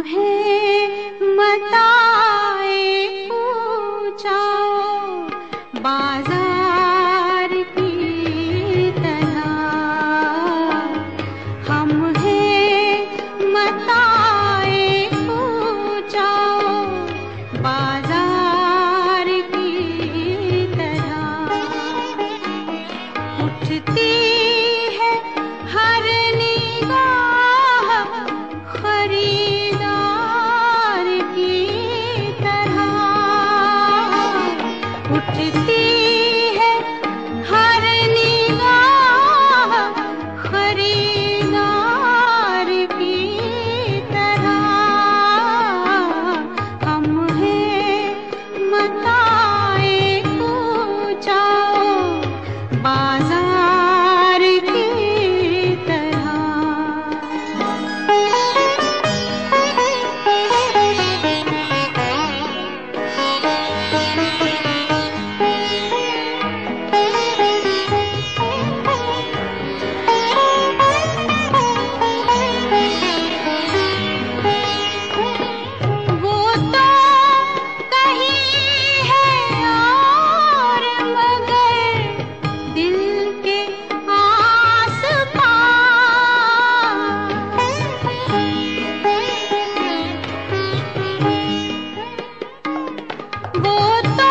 हैं मताए पूछाओ बाजार की तरह। हम हैं मताए पूछाओ बाजार की तरह। उठती है हर निगाह खरीदार की तरह। उठती है हर निगाह खरीदार की तरह। हम हैं मताए पूछाओ बाजार की तरह। वो तो कहीं है और मगर दिल के आस पास। वो तो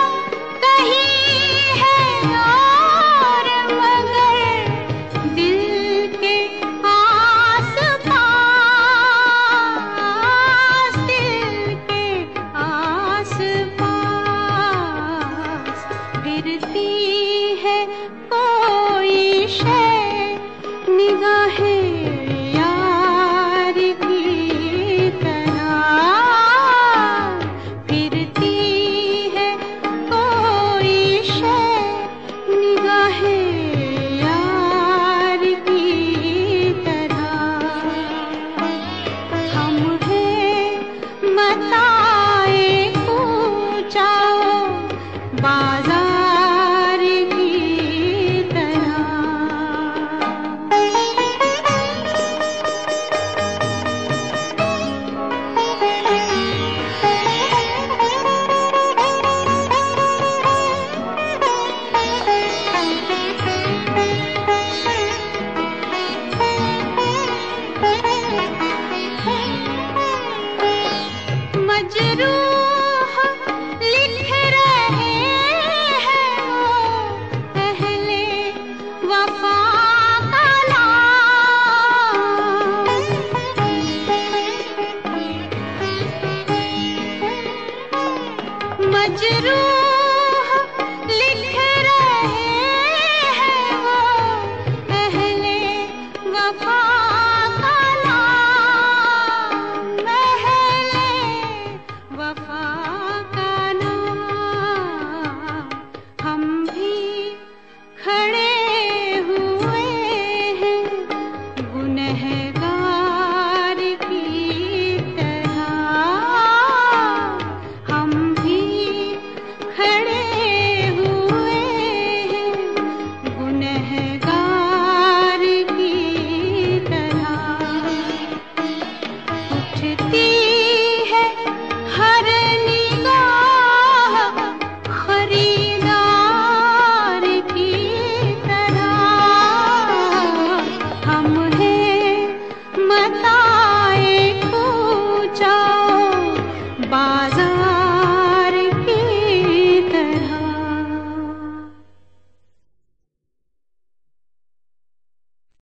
कहीं है और मगर दिल के आस पास। दिल के आस पास फिरती है कोई शय निगाहें यार की तरह। फिरती है कोई शय निगाहें यार की तरह। हम हैं मताए पूछाओ बाजार की तरह। मजरूह लिख रहे हैं वो पहले वफा का नाम। मजरूह लिख रहे हैं वो पहले वफा का नाम। पहले वफा का नाम। हम भी खड़े हुए हैं गुनहगार की तरह। हम भी खड़े हुए हैं गुनहगार की तरह। उठती